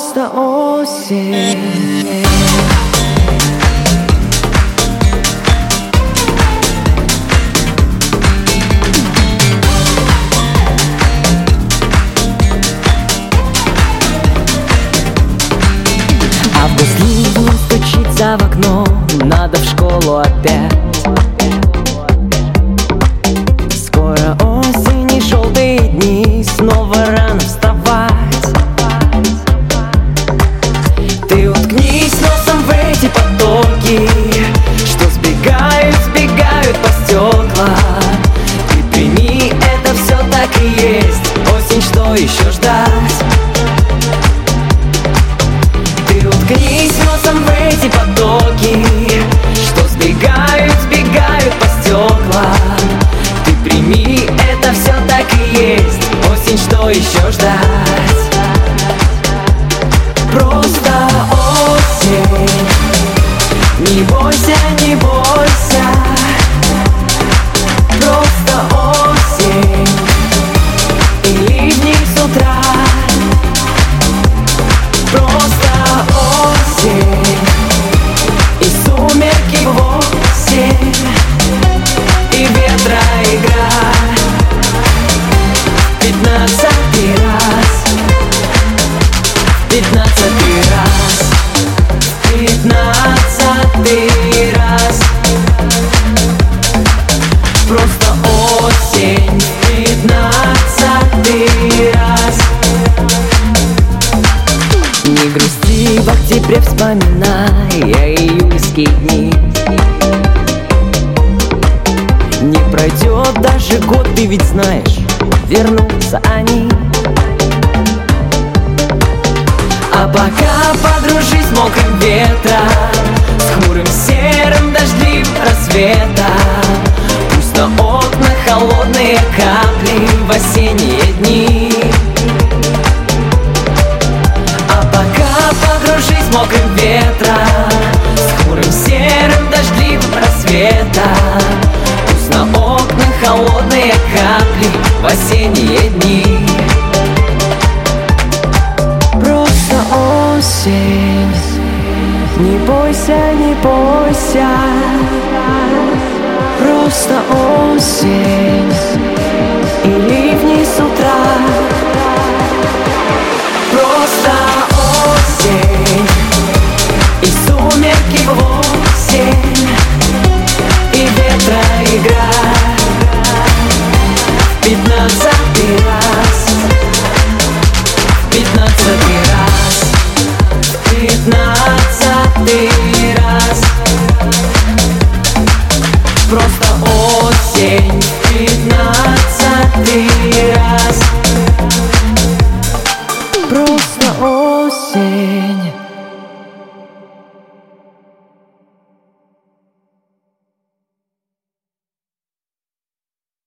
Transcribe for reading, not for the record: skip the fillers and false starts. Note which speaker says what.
Speaker 1: просто осень.
Speaker 2: Август ливнем стучится в окно, надо в школу опять. Скоро осень и желтые дни, снова рано вставать. Ты уткнись носом в эти потоки, что сбегают, сбегают по стеклам. И прими, это все так и есть. Осень, что еще ждать? Уткнись носом в эти потоки, что сбегают, сбегают по стеклам. Ты прими, это все так и есть. Осень, что еще ждать? Просто осень. Не бойся, не бойся. Просто осень. И ливни с утра. Просто осень. И сумерки в 8. И ветра игра. 15-й раз. 15-й раз. 15-й раз. Просто осень. 15-й раз. Не грусти, в октябре вспоминай июльские дни. Не пройдет даже год, ты ведь знаешь, вернутся они. А пока подружись с мокрым ветром, с хмурым серым дождливым рассветом. Пусть на окнах холодные капли в осенние дни. Подружись с мокрым ветром, с хмурым серым дождливым рассветом. Пусть на окнах холодные капли в осенние дни.
Speaker 1: Просто осень. Не бойся, не бойся. Просто осень. И ливни с утра. Просто осень. И сумерки в 8. И ветра игра. 15-й раз. 15-й раз. 15-й раз. Просто